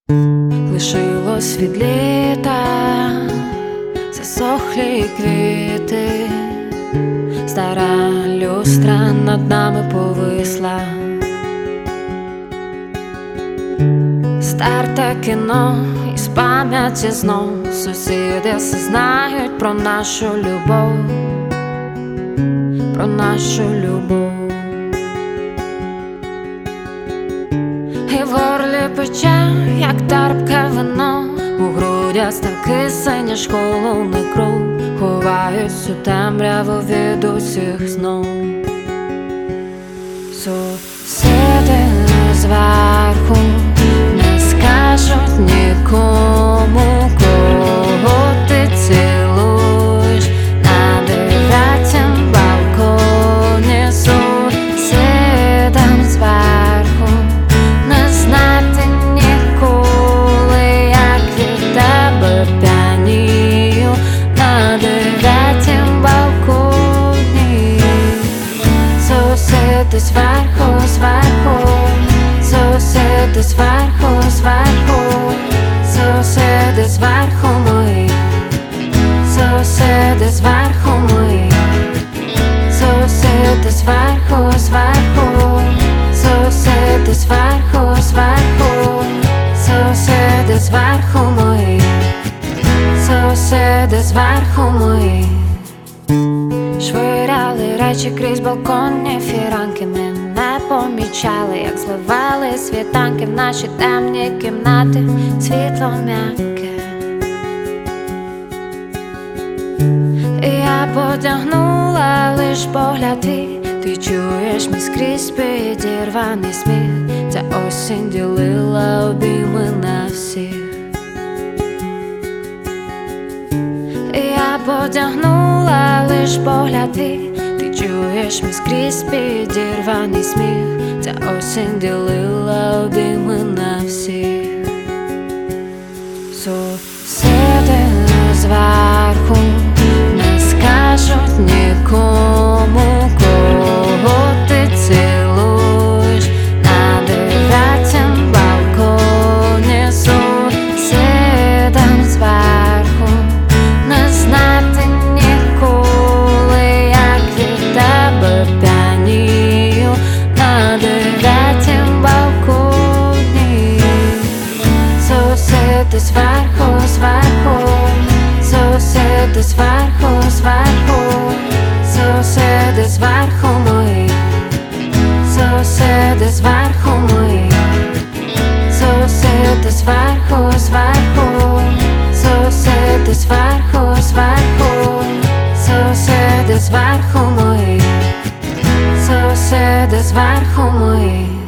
Лишилось від літа засохлі квіти, стара люстра над нами повисла, старте кіно із пам'яті знов. Сусіди все знають про нашу любов, про нашу любов. І в горлі пече, як терпке вино, у грудях став кисень, аж холодний кров. Ховаюсь у темряву від усіх знов. Сусіди зверху не скажуть нікому, кого ти цілуєш на 9-м балконі. Сусідам зверху не знати ніколи, як від тебе п'янію на 9-м балконі. Сусіди зверху, зверху, сусіди зверху, зверху, сусіди зверху мої, сусіди зверху мої, сусіди зверху, зверху, сусіди зверху, зверху, сусіди зверху мої, сусіди зверху мої. Швиряли речі крізь балконні фіранки, ми не помічали, як зливали світанки в наші темні кімнати, світло м'яке. І я потягнула лиш погляд твій, ти чуєш мій скрізь підірваний сміх. Ця осінь ділила обійми на всіх. І я потягнула лиш погляд твій, ти чуєш мій скрізь підірваний сміх. Ця осінь ділила обійми на всіх. Сусіди зверху не скажуть нікому, кого ти цілуєш на 9-м балконі. Сусідам зверху не знати ніколи, як від тебе п'янію на 9-м балконі. Сусіди зверху, зверху, сусіди зверху, зверху, сусіди зверху мої, сусіди зверху мої, сусіди зверху, зверху, сусіди зверху, зверху, сусіди зверху мої, сусіди зверху мої.